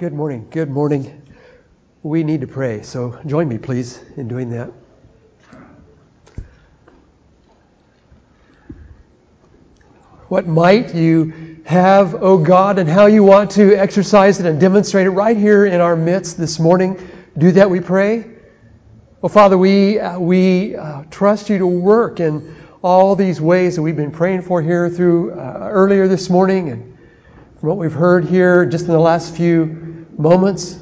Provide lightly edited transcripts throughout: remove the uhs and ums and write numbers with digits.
Good morning. Good morning. We need to pray, so join me, please, in doing that. What might you have, O God, and how you want to exercise it and demonstrate it right here in our midst this morning. Do that, we pray. Well, Father, we trust you to work in all these ways that we've been praying for here through earlier this morning and from what we've heard here just in the last few moments.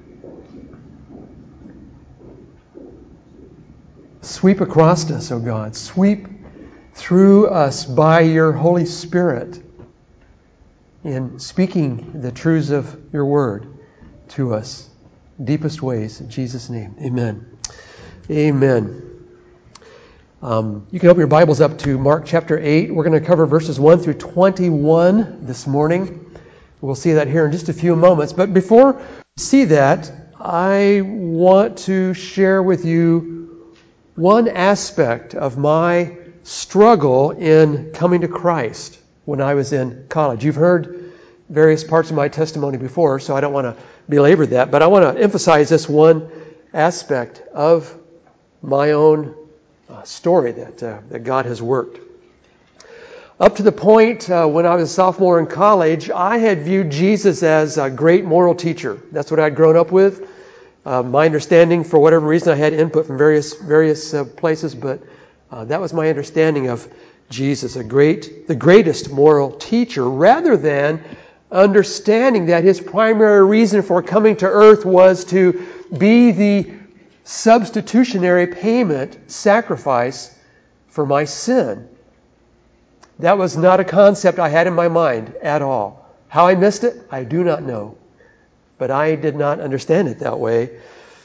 Sweep across us, O God. Sweep through us by your Holy Spirit in speaking the truths of your word to us. Deepest ways. In Jesus' name. Amen. Amen. You can open your Bibles up to Mark chapter 8. We're going to cover verses 1 through 21 this morning. We'll see that here in just a few moments. But before we see that, I want to share with you one aspect of my struggle in coming to Christ when I was in college. You've heard various parts of my testimony before, so I don't want to belabor that. But I want to emphasize this one aspect of my own story that God has worked. Up to the point when I was a sophomore in college, I had viewed Jesus as a great moral teacher. That's what I'd grown up with. My understanding, for whatever reason, I had input from various places, but that was my understanding of Jesus, the greatest moral teacher, rather than understanding that his primary reason for coming to earth was to be the substitutionary payment, sacrifice for my sin. That was not a concept I had in my mind at all. How I missed it, I do not know. But I did not understand it that way.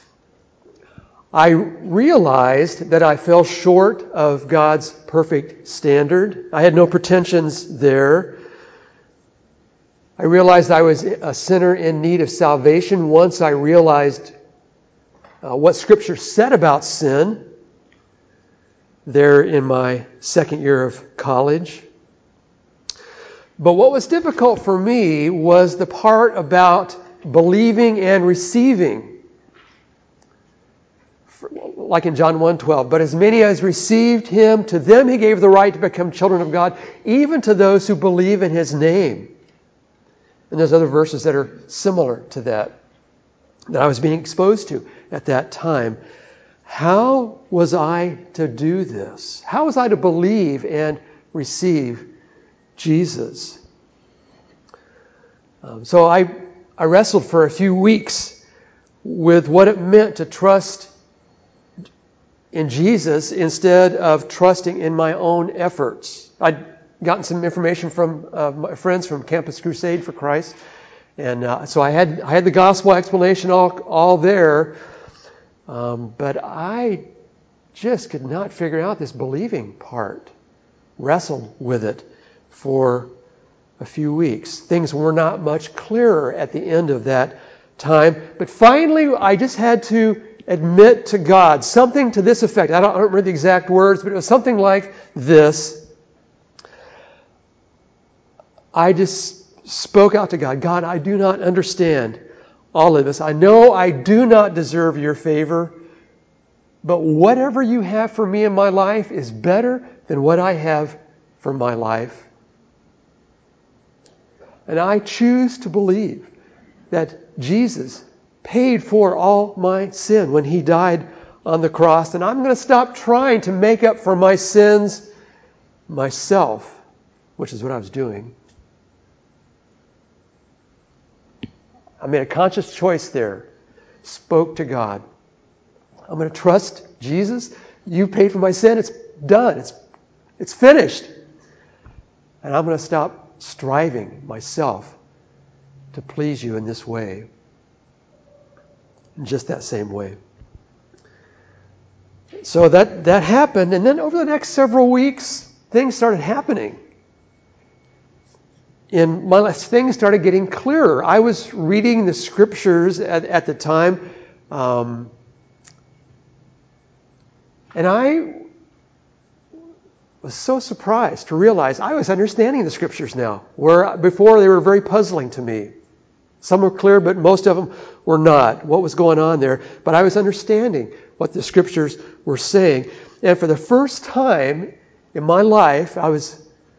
I realized that I fell short of God's perfect standard. I had no pretensions there. I realized I was a sinner in need of salvation once I realized what Scripture said about sin there in my second year of college. But what was difficult for me was the part about believing and receiving. Like in John 1:12, but as many as received him, to them he gave the right to become children of God, even to those who believe in his name. And there's other verses that are similar to that I was being exposed to at that time. How was I to do this? How was I to believe and receive Jesus? So I wrestled for a few weeks with what it meant to trust in Jesus instead of trusting in my own efforts. I'd gotten some information from my friends from Campus Crusade for Christ, and so I had the gospel explanation all there. But I just could not figure out this believing part. Wrestled with it for a few weeks. Things were not much clearer at the end of that time. But finally, I just had to admit to God something to this effect. I don't remember the exact words, but it was something like this. I just spoke out to God. God, I do not understand all of this. I know I do not deserve your favor, but whatever you have for me in my life is better than what I have for my life. And I choose to believe that Jesus paid for all my sin when he died on the cross. And I'm going to stop trying to make up for my sins myself, which is what I was doing. I made a conscious choice there. Spoke to God. I'm going to trust Jesus. You paid for my sin. It's done. It's finished. And I'm going to stop striving myself to please you in this way. In just that same way. So that happened. And then over the next several weeks, things started happening. In my life, things started getting clearer. I was reading the scriptures at the time, and I was so surprised to realize I was understanding the scriptures now, where before they were very puzzling to me. Some were clear, but most of them were not, what was going on there. But I was understanding what the Scriptures were saying. And for the first time in my life, I was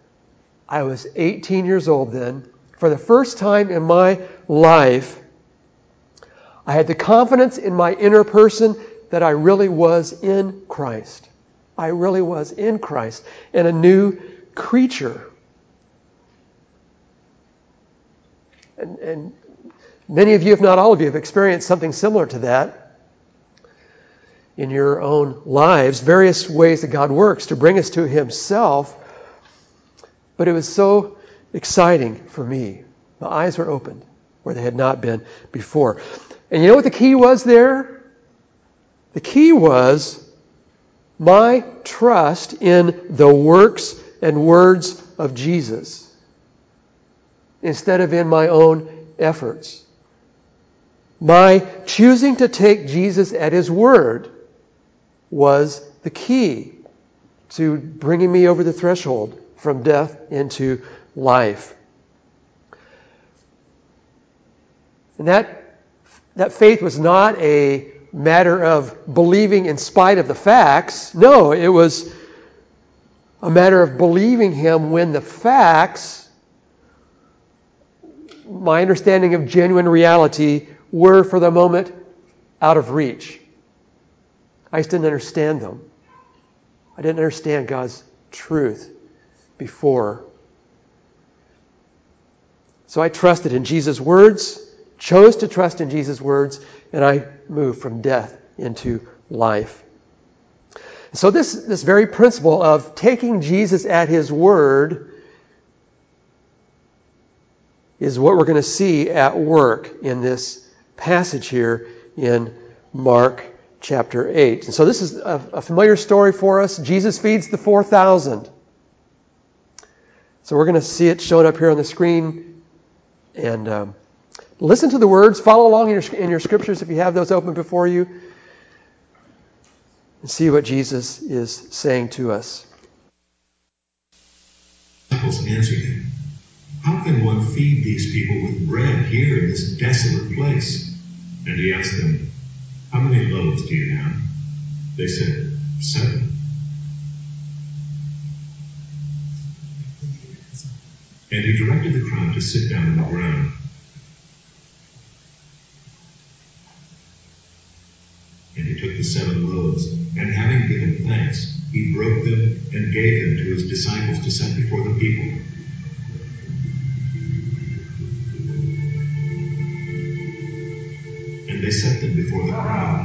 18 years old then. For the first time in my life, I had the confidence in my inner person that I really was in Christ. I really was in Christ and a new creature. And many of you, if not all of you, have experienced something similar to that in your own lives. Various ways that God works to bring us to Himself. But it was so exciting for me. My eyes were opened where they had not been before. And you know what the key was there? The key was my trust in the works and words of Jesus instead of in my own efforts. My choosing to take Jesus at His word was the key to bringing me over the threshold from death into life. And that faith was not a matter of believing in spite of the facts. No, it was a matter of believing Him when the facts, my understanding of genuine reality, were for the moment out of reach. I just didn't understand them. I didn't understand God's truth before. So I trusted in Jesus' words, chose to trust in Jesus' words, and I moved from death into life. So this very principle of taking Jesus at His word is what we're going to see at work in this passage here in Mark chapter 8. And so this is a familiar story for us. Jesus feeds the 4,000. So we're going to see it showing up here on the screen. And listen to the words. Follow along in your scriptures if you have those open before you. And see what Jesus is saying to us. Disciples answered him, "How can one feed these people with bread here in this desolate place?" And he asked them, "How many loaves do you have?" They said, 7. And he directed the crowd to sit down on the ground. And he took the 7 loaves, and having given thanks, he broke them and gave them to his disciples to set before the people. And they set them before the crowd.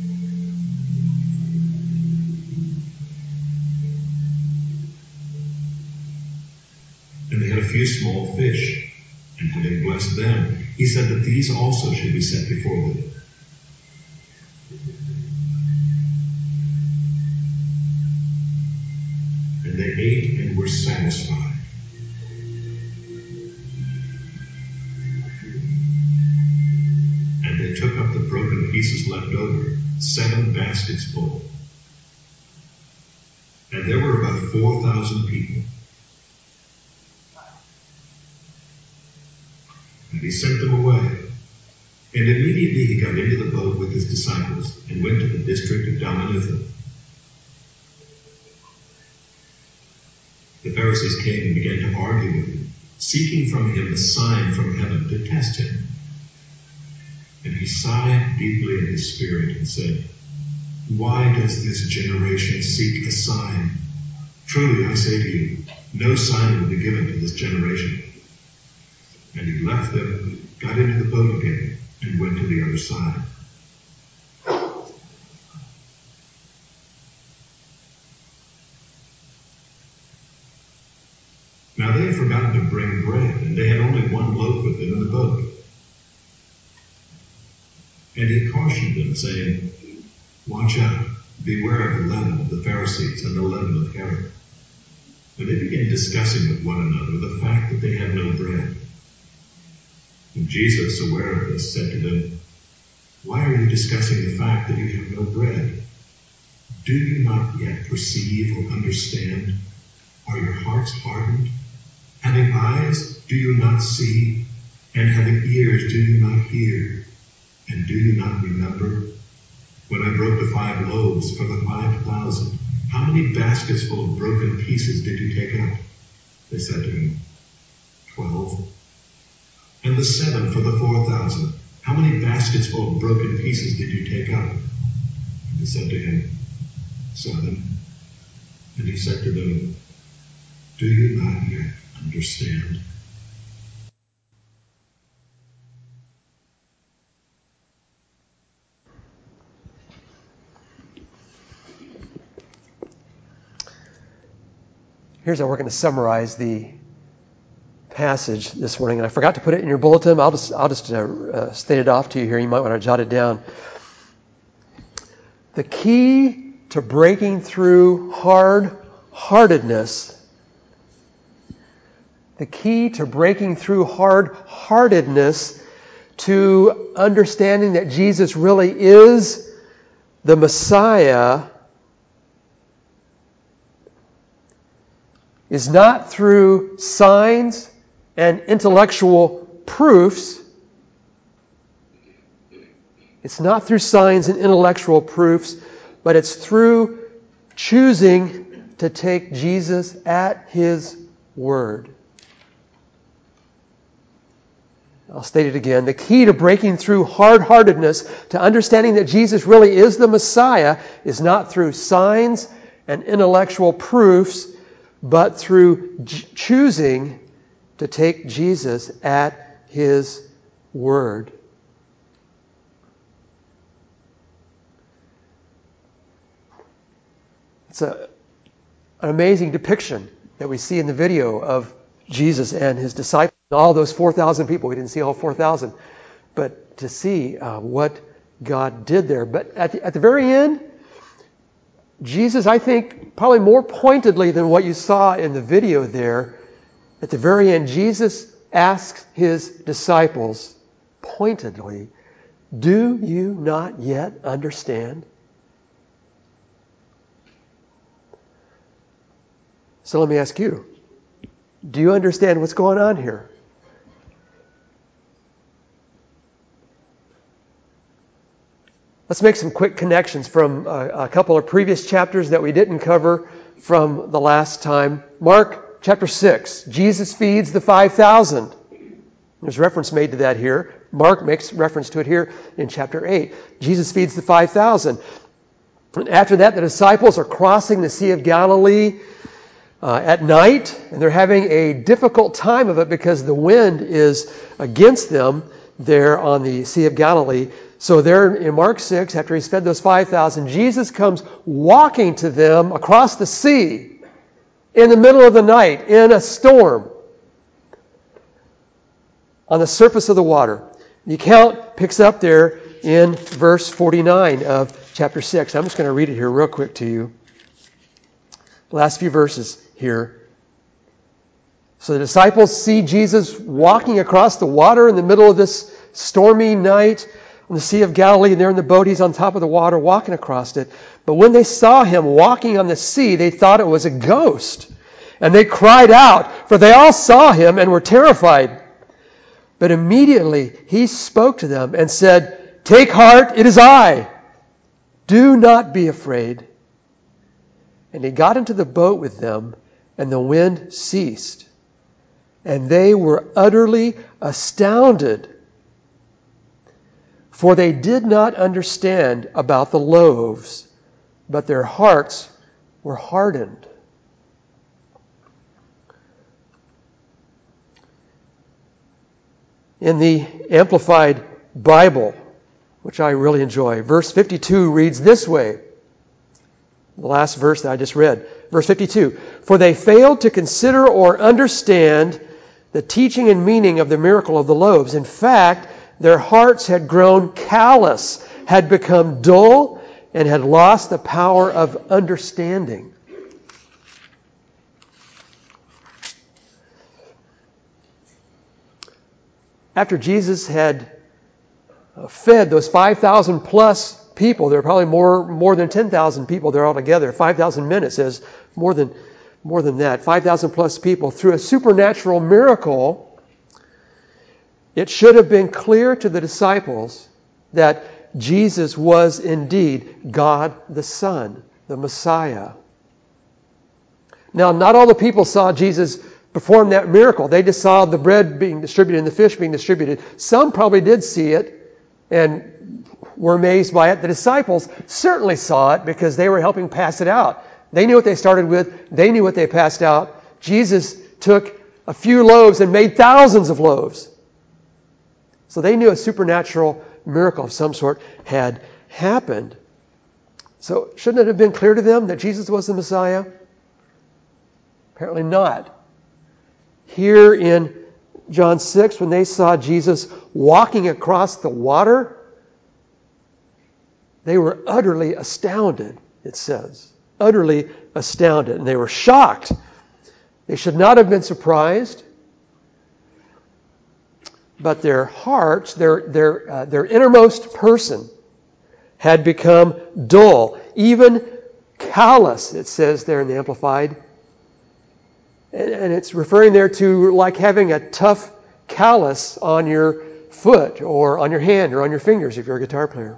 And they had a few small fish, and having blessed them, he said that these also should be set before them. And they ate and were satisfied. And they took up the broken pieces left over, 7 baskets full. And there were about 4,000 people. And he sent them away. And immediately he got into the boat with his disciples and went to the district of Dalmanutha. The Pharisees came and began to argue with him, seeking from him a sign from heaven to test him. And he sighed deeply in his spirit and said, "Why does this generation seek a sign? Truly I say to you, no sign will be given to this generation." And he left them, got into the boat again, and went to the other side. Now they had forgotten to bring bread, and they had only 1 loaf with them in the boat. And he cautioned them, saying, "Watch out, beware of the leaven of the Pharisees and the leaven of Herod." And they began discussing with one another the fact that they had no bread. And Jesus, aware of this, said to them, "Why are you discussing the fact that you have no bread? Do you not yet perceive or understand? Are your hearts hardened? Having eyes, do you not see? And having ears, do you not hear? And do you not remember? When I broke the 5 loaves for the 5,000, how many baskets full of broken pieces did you take up? They said to him, 12. And the 7 for the 4,000, how many baskets full of broken pieces did you take up? They said to him, 7. And he said to them, do you not yet understand? Here's how we're going to summarize the passage this morning, and I forgot to put it in your bulletin. I'll just state it off to you here. You might want to jot it down. The key to breaking through hard-heartedness, to understanding that Jesus really is the Messiah, is not through signs and intellectual proofs. It's not through signs and intellectual proofs, but it's through choosing to take Jesus at His word. I'll state it again. The key to breaking through hard-heartedness, to understanding that Jesus really is the Messiah, is not through signs and intellectual proofs, but through choosing to take Jesus at His word. It's an amazing depiction that we see in the video of Jesus and His disciples, all those 4,000 people. We didn't see all 4,000, but to see what God did there. But at the very end, Jesus, I think, probably more pointedly than what you saw in the video there, at the very end, Jesus asks His disciples pointedly, do you not yet understand? So let me ask you, do you understand what's going on here? Let's make some quick connections from a couple of previous chapters that we didn't cover from the last time. Mark chapter 6, Jesus feeds the 5,000. There's reference made to that here. Mark makes reference to it here in chapter 8. Jesus feeds the 5,000. And after that, the disciples are crossing the Sea of Galilee at night, and they're having a difficult time of it because the wind is against them there on the Sea of Galilee. So there in Mark 6, after He's fed those 5,000, Jesus comes walking to them across the sea in the middle of the night in a storm on the surface of the water. The account picks up there in verse 49 of chapter 6. I'm just going to read it here real quick to you. The last few verses here. So the disciples see Jesus walking across the water in the middle of this stormy night on the Sea of Galilee, and they're in the boat. He's on top of the water walking across it. But when they saw Him walking on the sea, they thought it was a ghost. And they cried out, for they all saw Him and were terrified. But immediately He spoke to them and said, take heart, it is I. Do not be afraid. And He got into the boat with them, and the wind ceased. And they were utterly astounded, for they did not understand about the loaves, but their hearts were hardened. In the Amplified Bible, which I really enjoy, verse 52 reads this way. The last verse that I just read. Verse 52. For they failed to consider or understand the teaching and meaning of the miracle of the loaves. In fact, their hearts had grown callous, had become dull, and had lost the power of understanding. After Jesus had fed those 5,000 plus people, there are probably more than 10,000 people there altogether. 5,000 men, it says, more than that. 5,000 plus people through a supernatural miracle. it should have been clear to the disciples that Jesus was indeed God the Son, the Messiah. Now, not all the people saw Jesus perform that miracle. They just saw the bread being distributed and the fish being distributed. Some probably did see it and were amazed by it. The disciples certainly saw it because they were helping pass it out. They knew what they started with. They knew what they passed out. Jesus took a few loaves and made thousands of loaves. So they knew a supernatural miracle of some sort had happened. So shouldn't it have been clear to them that Jesus was the Messiah? Apparently not. Here in John 6, when they saw Jesus walking across the water, they were utterly astounded, it says. Utterly astounded. And they were shocked. They should not have been surprised. But their hearts, their innermost person had become dull, even callous, it says there in the Amplified. And it's referring there to like having a tough callus on your foot or on your hand or on your fingers if you're a guitar player.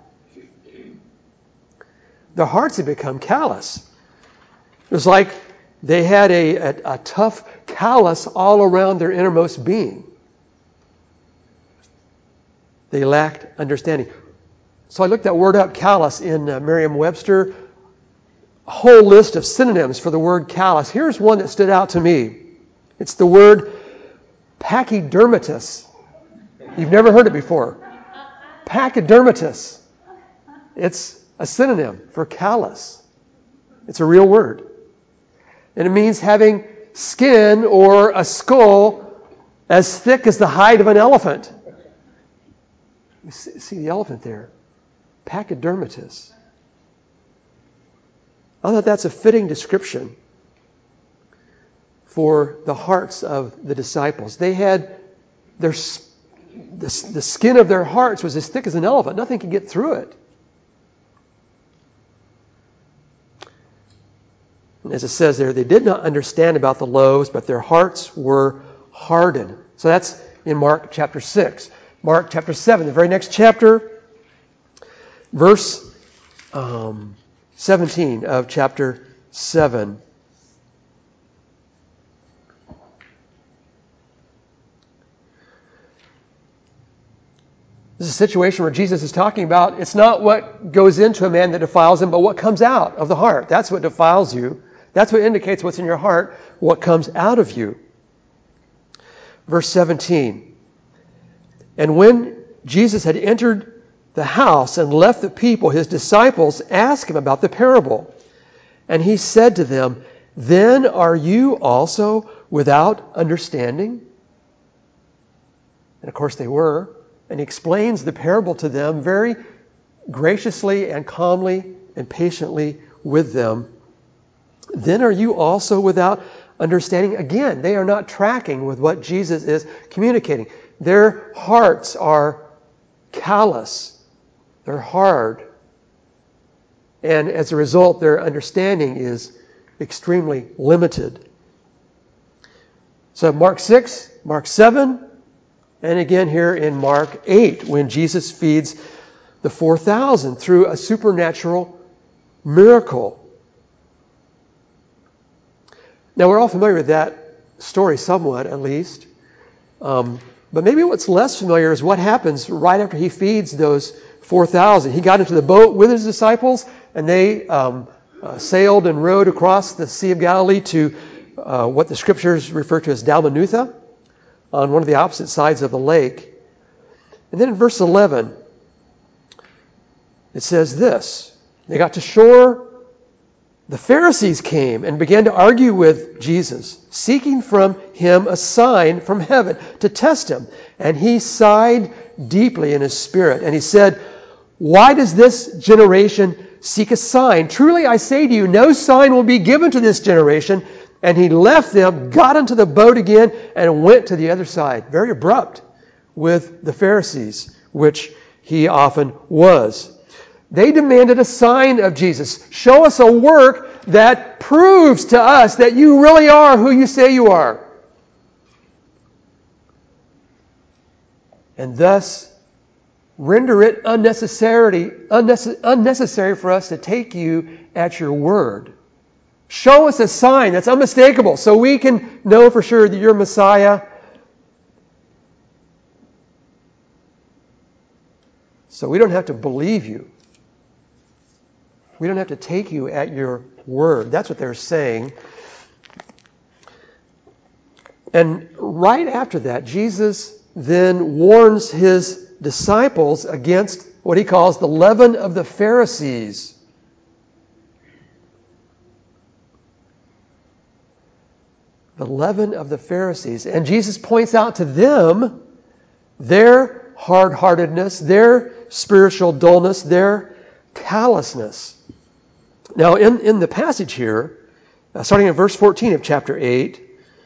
Their hearts had become callous. It was like they had a tough callus all around their innermost being. They lacked understanding. So I looked that word up, callous, in Merriam-Webster. A whole list of synonyms for the word callous. Here's one that stood out to me. It's the word pachydermatous. You've never heard it before. Pachydermatous. It's a synonym for callous. It's a real word. And it means having skin or a skull as thick as the hide of an elephant. You see the elephant there. Pachydermatous. I thought that's a fitting description for the hearts of the disciples. They had the skin of their hearts was as thick as an elephant. Nothing could get through it. And as it says there, they did not understand about the loaves, but their hearts were hardened. So that's in Mark chapter 6. Mark chapter 7, the very next chapter, verse 17 of chapter 7. This is a situation where Jesus is talking about it's not what goes into a man that defiles him, but what comes out of the heart. That's what defiles you. That's what indicates what's in your heart, what comes out of you. Verse 17. And when Jesus had entered the house and left the people, his disciples asked him about the parable. And he said to them, "Then are you also without understanding?" And of course they were. And he explains the parable to them very graciously and calmly and patiently with them. Then are you also without understanding? Again, they are not tracking with what Jesus is communicating. Their hearts are callous. They're hard. And as a result, their understanding is extremely limited. So Mark 6, Mark 7, and again here in Mark 8, when Jesus feeds the 4,000 through a supernatural miracle. Now, we're all familiar with that story somewhat, at least. But maybe what's less familiar is what happens right after he feeds those 4,000. He got into the boat with his disciples, and they sailed and rowed across the Sea of Galilee to what the Scriptures refer to as Dalmanutha, on one of the opposite sides of the lake. And then in verse 11, it says this. They got to shore. The Pharisees came and began to argue with Jesus, seeking from him a sign from heaven to test him. And he sighed deeply in his spirit. And he said, "Why does this generation seek a sign? Truly I say to you, no sign will be given to this generation." And he left them, got into the boat again, and went to the other side. Very abrupt with the Pharisees, which he often was. They demanded a sign of Jesus. Show us a work that proves to us that you really are who you say you are. and thus render it unnecessary for us to take you at your word. Show us a sign that's unmistakable so we can know for sure that you're Messiah. So we don't have to believe you. We don't have to take you at your word. That's what they're saying. And right after that, Jesus then warns his disciples against what he calls the leaven of the Pharisees. The leaven of the Pharisees. And Jesus points out to them their hard-heartedness, their spiritual dullness, their callousness. Now, in the passage here, starting in verse 14 of chapter 8,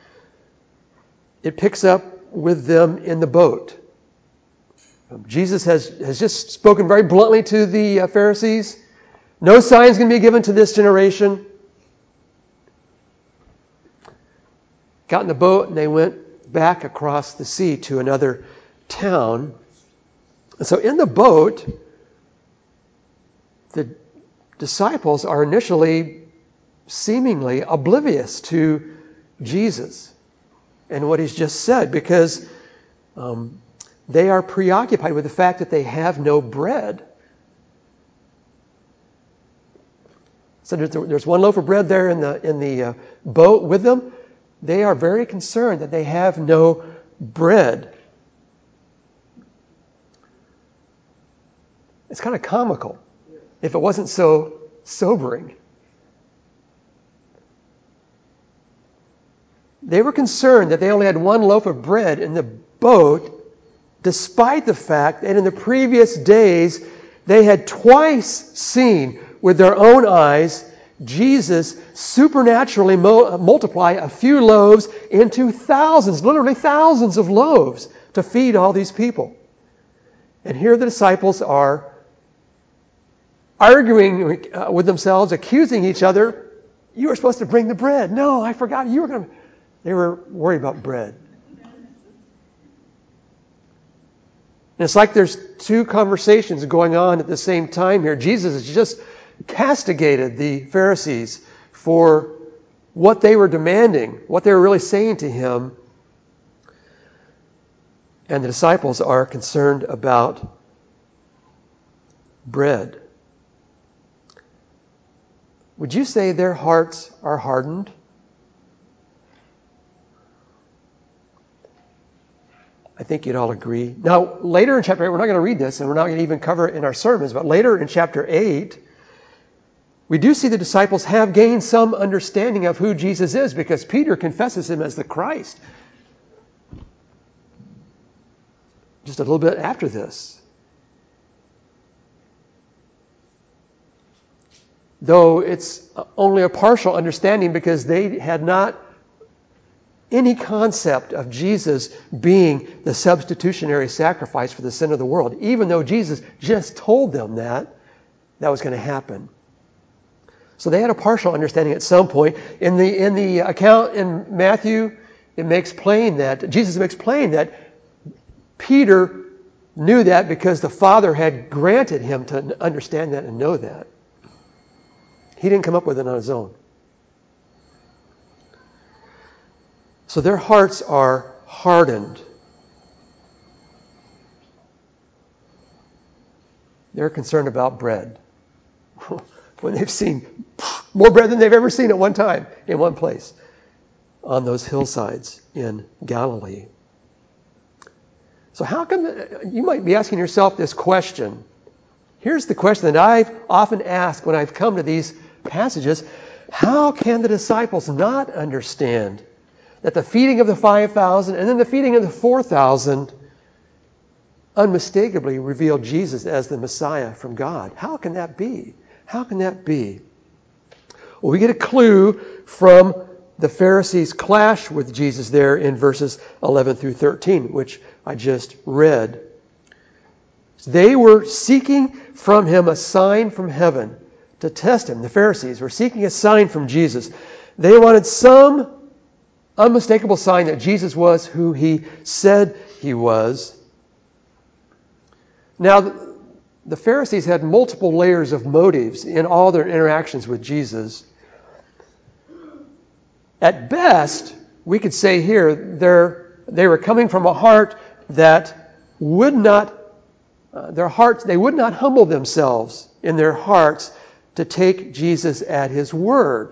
it picks up with them in the boat. Jesus has just spoken very bluntly to the Pharisees. No sign is going to be given to this generation. Got in the boat and they went back across the sea to another town. And so in the boat, the disciples are initially seemingly oblivious to Jesus and what he's just said, because they are preoccupied with the fact that they have no bread. So there's one loaf of bread there in the boat with them. They are very concerned that they have no bread. It's kind of comical if it wasn't so sobering. They were concerned that they only had one loaf of bread in the boat, despite the fact that in the previous days they had twice seen with their own eyes Jesus supernaturally multiply a few loaves into thousands, literally thousands of loaves to feed all these people. And here the disciples are arguing with themselves, accusing each other. You were supposed to bring the bread. No, I forgot. You were going to. They were worried about bread. And it's like there's two conversations going on at the same time here. Jesus has just castigated the Pharisees for what they were demanding, what they were really saying to him. And the disciples are concerned about bread. Would you say their hearts are hardened? I think you'd all agree. Now, later in chapter 8, we're not going to read this, and we're not going to even cover it in our sermons, but later in chapter 8, we do see the disciples have gained some understanding of who Jesus is, because Peter confesses him as the Christ. Just a little bit after this. Though it's only a partial understanding, because they had not any concept of Jesus being the substitutionary sacrifice for the sin of the world, even though Jesus just told them that was going to happen. So they had a partial understanding at some point. In the account in Matthew, Jesus makes plain that Peter knew that because the Father had granted him to understand that and know that. He didn't come up with it on his own. So their hearts are hardened. They're concerned about bread. When they've seen more bread than they've ever seen at one time in one place on those hillsides in Galilee. So how come, you might be asking yourself this question. Here's the question that I've often asked when I've come to these passages. How can the disciples not understand that the feeding of the 5,000 and then the feeding of the 4,000 unmistakably revealed Jesus as the Messiah from God? How can that be? How can that be? Well, we get a clue from the Pharisees' clash with Jesus there in verses 11 through 13, which I just read. They were seeking from him a sign from heaven to test him. The Pharisees were seeking a sign from Jesus. They wanted some unmistakable sign that Jesus was who he said he was. Now, the Pharisees had multiple layers of motives in all their interactions with Jesus. At best, we could say here, they were coming from a heart that would not, they would not humble themselves in their hearts to take Jesus at His word.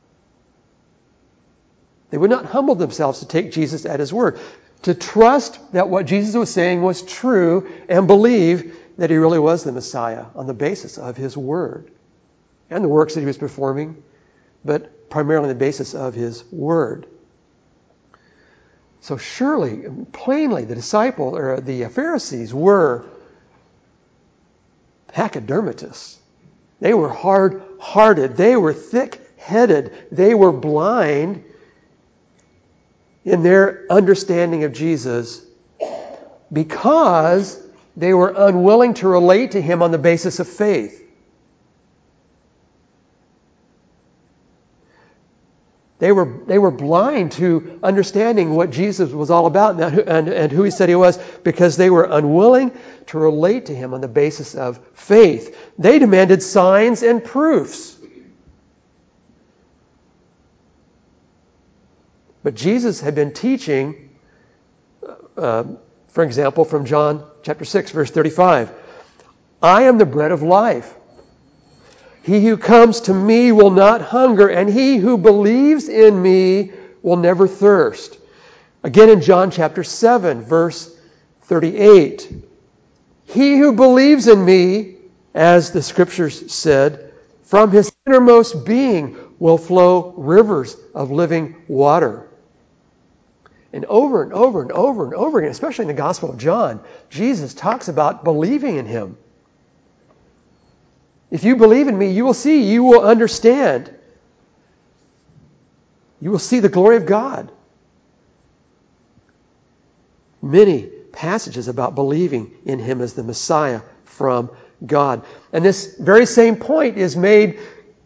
They would not humble themselves to take Jesus at His word, to trust that what Jesus was saying was true and believe that He really was the Messiah on the basis of His word and the works that He was performing, but primarily on the basis of His word. So surely, plainly, the Pharisees were pachydermatists. They were hard-hearted. They were thick-headed. They were blind in their understanding of Jesus because they were unwilling to relate to Him on the basis of faith. They were blind to understanding what Jesus was all about and who He said He was because they were unwilling to relate to Him on the basis of faith. They demanded signs and proofs. But Jesus had been teaching, for example, from John chapter 6, verse 35, I am the bread of life. He who comes to me will not hunger, and he who believes in me will never thirst. Again in John chapter 7, verse 38. He who believes in me, as the Scriptures said, from his innermost being will flow rivers of living water. And over and over and over and over again, especially in the Gospel of John, Jesus talks about believing in Him. If you believe in me, you will see, you will understand. You will see the glory of God. Many passages about believing in Him as the Messiah from God. And this very same point is made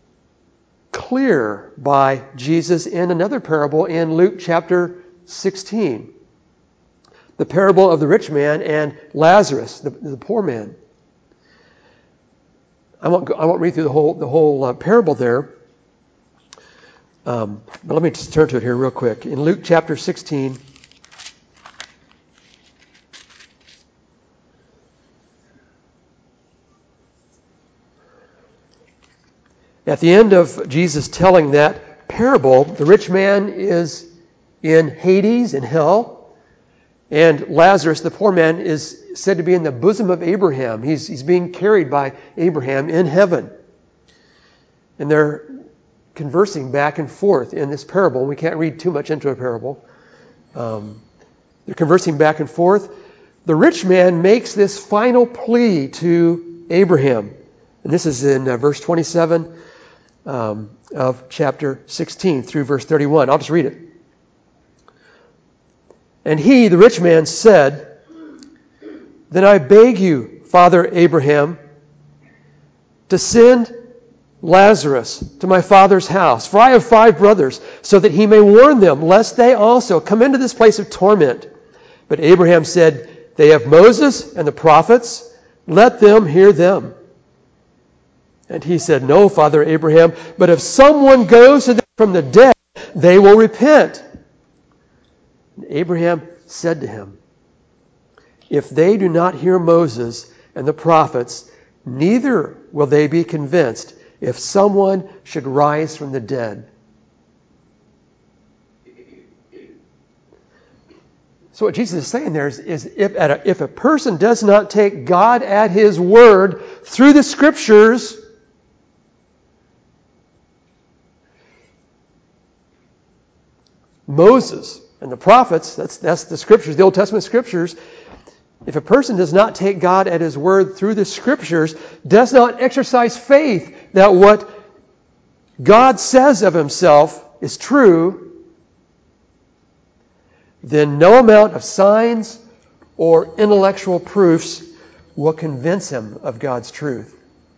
clear by Jesus in another parable in Luke chapter 16. The parable of the rich man and Lazarus, the poor man. I won't read through the whole parable there, but let me just turn to it here real quick. In Luke chapter 16, at the end of Jesus telling that parable, the rich man is in Hades, in hell, and Lazarus, the poor man, is said to be in the bosom of Abraham. He's being carried by Abraham in heaven. And they're conversing back and forth in this parable. We can't read too much into a parable. They're conversing back and forth. The rich man makes this final plea to Abraham. And this is in verse 27 of chapter 16 through verse 31. I'll just read it. And he, the rich man, said, Then I beg you, Father Abraham, to send Lazarus to my father's house, for I have 5 brothers, so that he may warn them, lest they also come into this place of torment. But Abraham said, They have Moses and the prophets, let them hear them. And he said, No, Father Abraham, but if someone goes to them from the dead, they will repent. And Abraham said to him, If they do not hear Moses and the prophets, neither will they be convinced if someone should rise from the dead. So what Jesus is saying there is if a person does not take God at His word through the Scriptures, Moses and the prophets, that's the Scriptures, the Old Testament Scriptures, if a person does not take God at His word through the Scriptures, does not exercise faith that what God says of Himself is true, then no amount of signs or intellectual proofs will convince him of God's truth.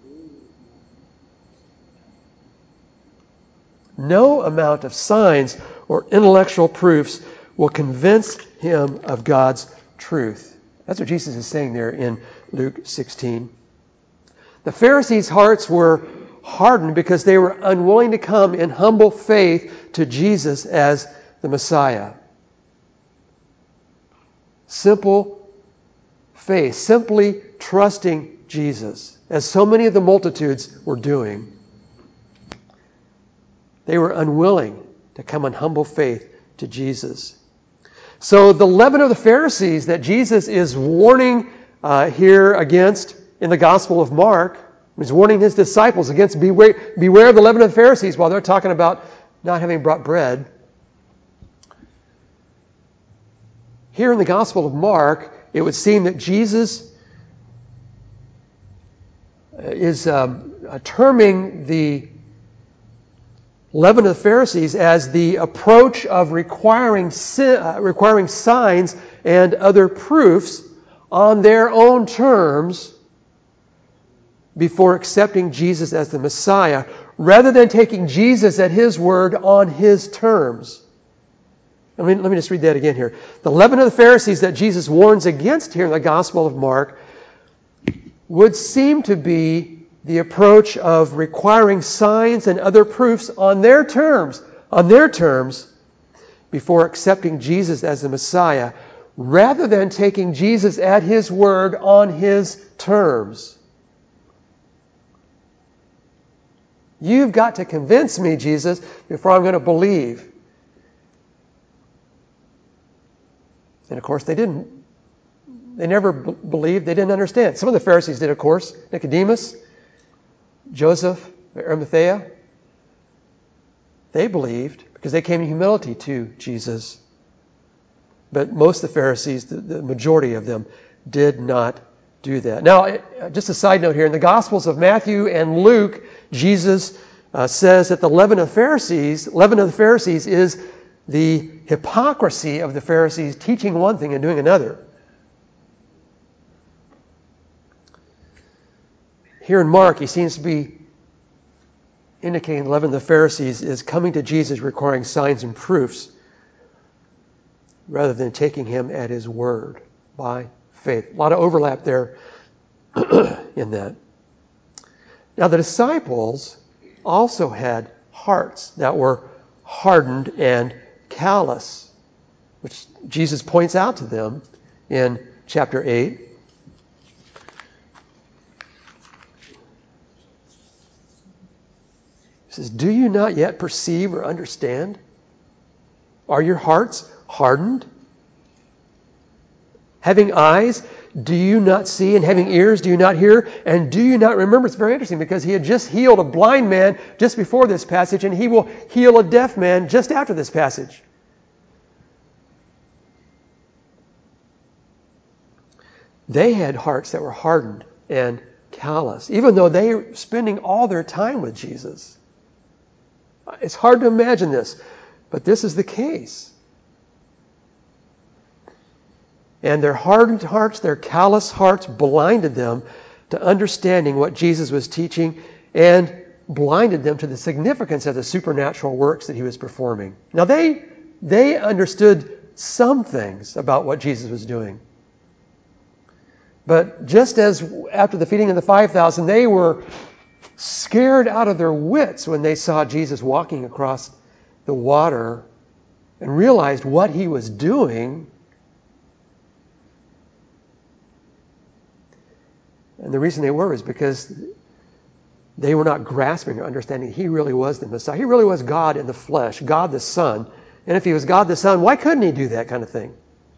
No amount of signs or intellectual proofs will convince him of God's truth. That's what Jesus is saying there in Luke 16. The Pharisees' hearts were hardened because they were unwilling to come in humble faith to Jesus as the Messiah. Simple faith, simply trusting Jesus, as so many of the multitudes were doing. They were unwilling to come in humble faith to Jesus. So the leaven of the Pharisees that Jesus is warning here against in the Gospel of Mark, he's warning his disciples against beware of the leaven of the Pharisees while they're talking about not having brought bread. Here in the Gospel of Mark, it would seem that Jesus is terming the leaven of the Pharisees as the approach of requiring signs and other proofs on their own terms before accepting Jesus as the Messiah, rather than taking Jesus at His word on His terms. Let me just read that again here. The leaven of the Pharisees that Jesus warns against here in the Gospel of Mark would seem to be the approach of requiring signs and other proofs on their terms, before accepting Jesus as the Messiah, rather than taking Jesus at His word on His terms. You've got to convince me, Jesus, before I'm going to believe. And of course they didn't. They never believed. They didn't understand. Some of the Pharisees did, of course. Nicodemus, Joseph, Arimathea. They believed because they came in humility to Jesus. But most of the Pharisees, the majority of them, did not do that. Now, just a side note here. In the Gospels of Matthew and Luke, Jesus says that the leaven of the Pharisees is the hypocrisy of the Pharisees teaching one thing and doing another. Here in Mark, he seems to be indicating the leaven of the Pharisees is coming to Jesus requiring signs and proofs rather than taking Him at His word by faith. A lot of overlap there in that. Now, the disciples also had hearts that were hardened and callous, which Jesus points out to them in chapter 8. He says, "Do you not yet perceive or understand? Are your hearts hardened? Having eyes, do you not see? And having ears, do you not hear? And do you not remember?" It's very interesting because he had just healed a blind man just before this passage, and he will heal a deaf man just after this passage. They had hearts that were hardened and callous, even though they were spending all their time with Jesus. It's hard to imagine this, but this is the case. And their hardened hearts, their callous hearts blinded them to understanding what Jesus was teaching and blinded them to the significance of the supernatural works that He was performing. Now they understood some things about what Jesus was doing. But just as after the feeding of the 5,000, they were scared out of their wits when they saw Jesus walking across the water and realized what He was doing. And the reason they were is because they were not grasping or understanding He really was the Messiah. He really was God in the flesh, God the Son. And if He was God the Son, why couldn't He do that kind of thing?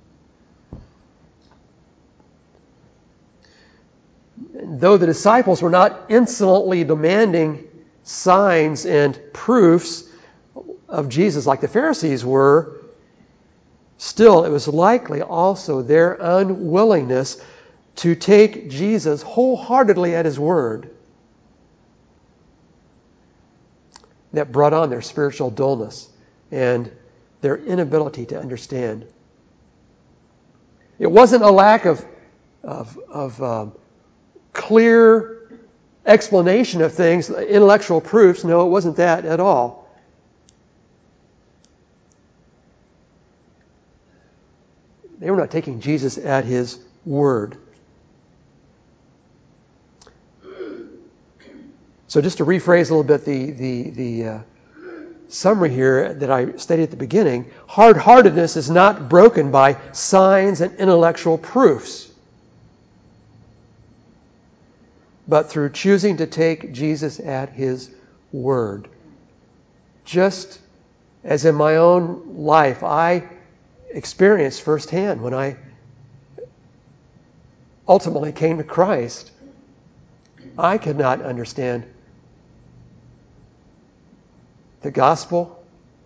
Though the disciples were not insolently demanding signs and proofs of Jesus like the Pharisees were, still it was likely also their unwillingness to take Jesus wholeheartedly at His word that brought on their spiritual dullness and their inability to understand. It wasn't a lack of clear explanation of things, intellectual proofs. No, it wasn't that at all. They were not taking Jesus at His word. So just to rephrase a little bit the summary here that I stated at the beginning, hard-heartedness is not broken by signs and intellectual proofs, but through choosing to take Jesus at His word. Just as in my own life, I experienced firsthand when I ultimately came to Christ, I could not understand the gospel.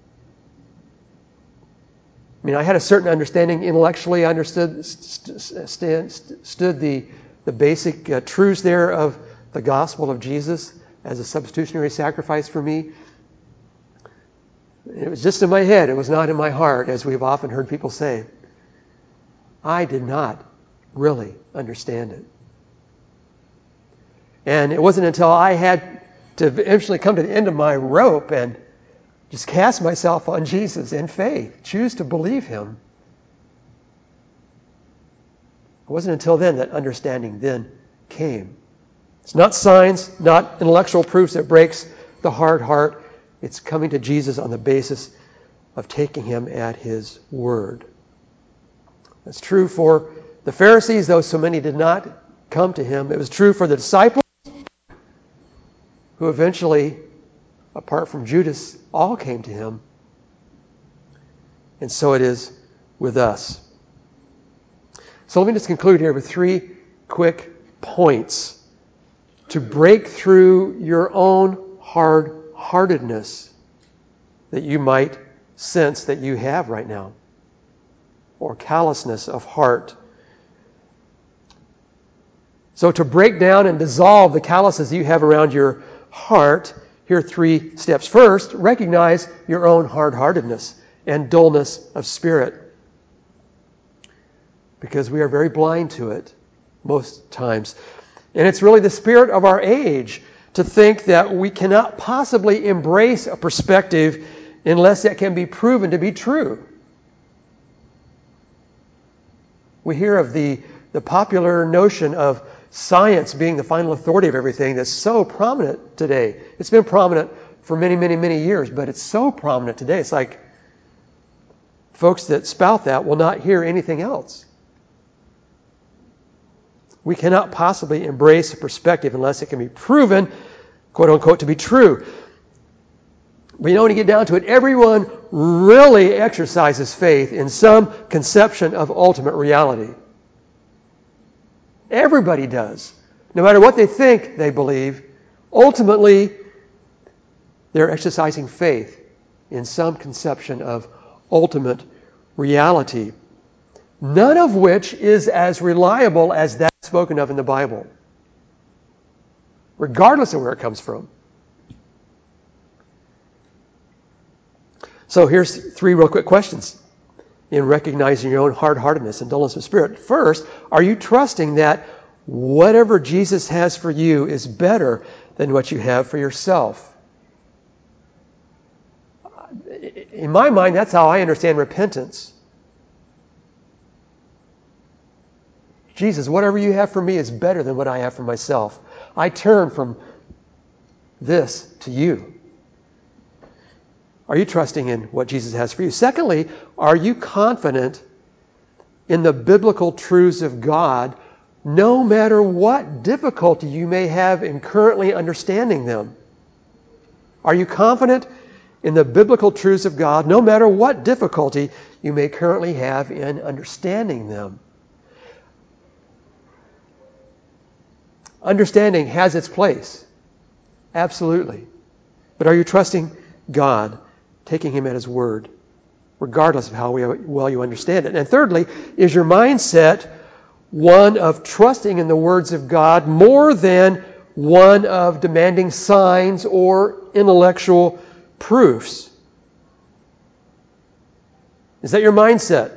I mean, I had a certain understanding intellectually. I understood the basic truths there of the gospel of Jesus as a substitutionary sacrifice for me. It was just in my head. It was not in my heart, as we've often heard people say. I did not really understand it. And it wasn't until I had to eventually come to the end of my rope and just cast myself on Jesus in faith, choose to believe Him. It wasn't until then that understanding then came. It's not signs, not intellectual proofs that breaks the hard heart. It's coming to Jesus on the basis of taking Him at His word. That's true for the Pharisees, though so many did not come to Him. It was true for the disciples, who eventually, apart from Judas, all came to Him. And so it is with us. So let me just conclude here with 3 quick points to break through your own hard-heartedness that you might sense that you have right now, or callousness of heart. So to break down and dissolve the calluses you have around your heart, here are 3 steps. First, recognize your own hard-heartedness and dullness of spirit, because we are very blind to it most times. And it's really the spirit of our age to think that we cannot possibly embrace a perspective unless it can be proven to be true. We hear of the popular notion of science being the final authority of everything that's so prominent today. It's been prominent for many, many, many years, but it's so prominent today. It's like folks that spout that will not hear anything else. We cannot possibly embrace a perspective unless it can be proven, quote unquote, to be true. But when you get down to it, everyone really exercises faith in some conception of ultimate reality. Everybody does. No matter what they think they believe, ultimately they're exercising faith in some conception of ultimate reality, none of which is as reliable as that spoken of in the Bible, regardless of where it comes from. So here's 3 real quick questions in recognizing your own hard-heartedness and dullness of spirit. First, are you trusting that whatever Jesus has for you is better than what you have for yourself? In my mind, that's how I understand repentance. Jesus, whatever you have for me is better than what I have for myself. I turn from this to you. Are you trusting in what Jesus has for you? Secondly, are you confident in the biblical truths of God, no matter what difficulty you may have in currently understanding them? Are you confident in the biblical truths of God, no matter what difficulty you may currently have in understanding them? Understanding has its place. Absolutely. But are you trusting God, taking Him at His word, regardless of how well you understand it? And thirdly, is your mindset one of trusting in the words of God more than one of demanding signs or intellectual proofs? Is that your mindset?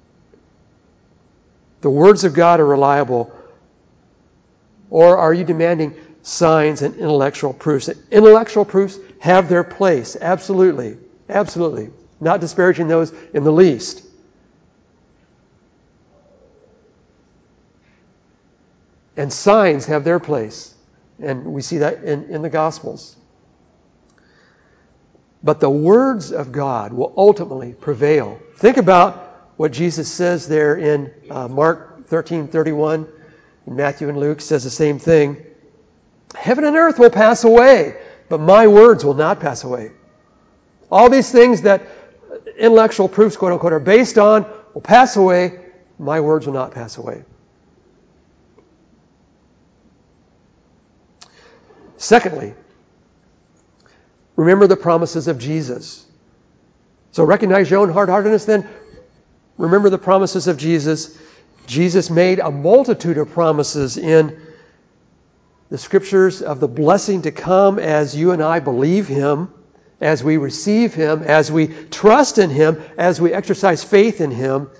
The words of God are reliable, or are you demanding signs and intellectual proofs? Intellectual proofs have their place, absolutely. Absolutely. Not disparaging those in the least. And signs have their place. And we see that in the Gospels. But the words of God will ultimately prevail. Think about what Jesus says there in Mark 13:31. Matthew and Luke says the same thing. Heaven and earth will pass away, but my words will not pass away. All these things that intellectual proofs, quote unquote, are based on will pass away. My words will not pass away. Secondly, remember the promises of Jesus. So recognize your own hard-heartedness, then remember the promises of Jesus. Jesus made a multitude of promises in the Scriptures of the blessing to come as you and I believe Him, as we receive Him, as we trust in Him, as we exercise faith in Him.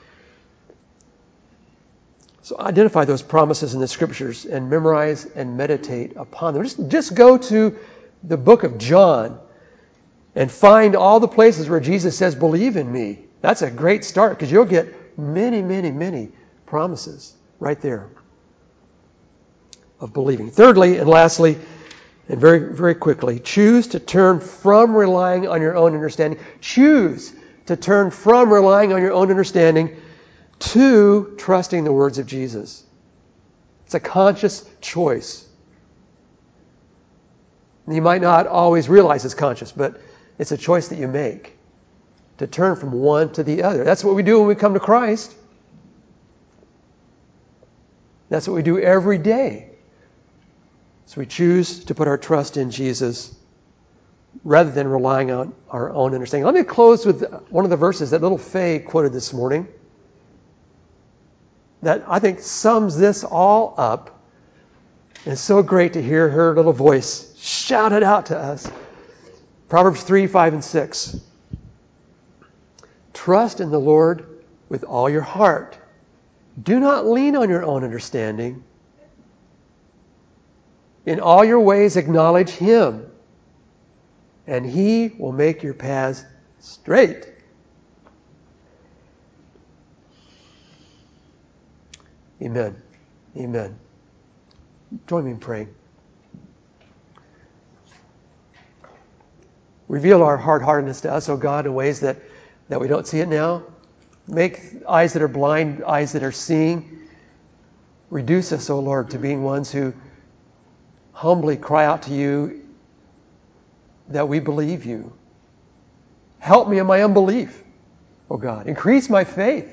So identify those promises in the Scriptures and memorize and meditate upon them. Just go to the book of John and find all the places where Jesus says, believe in me. That's a great start because you'll get many, many, many promises right there of believing. Thirdly and lastly, and very, very quickly, choose to turn from relying on your own understanding. Choose to turn from relying on your own understanding to trusting the words of Jesus. It's a conscious choice. You might not always realize it's conscious, but it's a choice that you make to turn from one to the other. That's what we do when we come to Christ. That's what we do every day. So we choose to put our trust in Jesus rather than relying on our own understanding. Let me close with one of the verses that little Faye quoted this morning that I think sums this all up. And it's so great to hear her little voice shout it out to us. Proverbs 3, 5, and 6. Trust in the Lord with all your heart. Do not lean on your own understanding. In all your ways acknowledge Him, and He will make your paths straight. Amen. Amen. Join me in praying. Reveal our hard-heartedness to us, O God, in ways that we don't see it now. Make eyes that are blind, eyes that are seeing. Reduce us, O Lord, to being ones who humbly cry out to you that we believe you. Help me in my unbelief, O God. Increase my faith.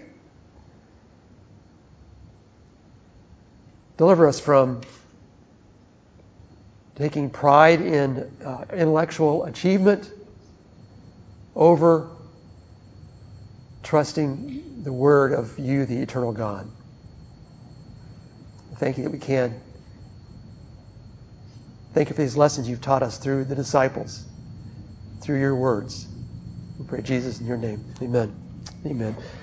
Deliver us from taking pride in intellectual achievement over trusting the word of you, the eternal God. Thank you that we can. Thank you for these lessons you've taught us through the disciples, through your words. We pray, Jesus, in your name. Amen. Amen.